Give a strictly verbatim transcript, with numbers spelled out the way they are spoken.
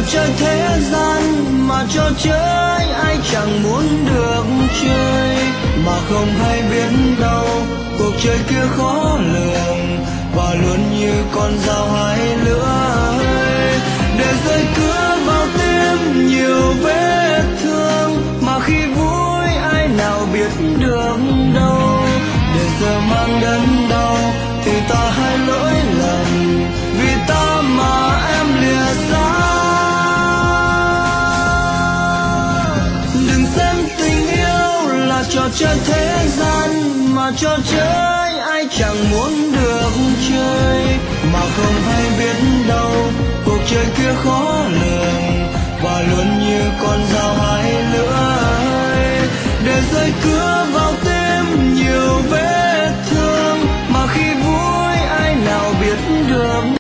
chơi thế gian mà trò chơi ai chẳng muốn được chơi, mà không hay biết đâu cuộc chơi kia khó lường và luôn như con dao hai lưỡi, để rơi cứa vào tim nhiều vết thương mà khi vui ai nào biết được đâu, để giờ mang đớn đau thì ta hai lỗi lầm vì ta mà em lìa xa. Đừng xem tình yêu là trò chơi thế gian mà trò chơi ai chẳng muốn được chơi, mà không hay biết đâu cuộc chơi kia khó lường và luôn như con dao hai lưỡi, để rơi cưa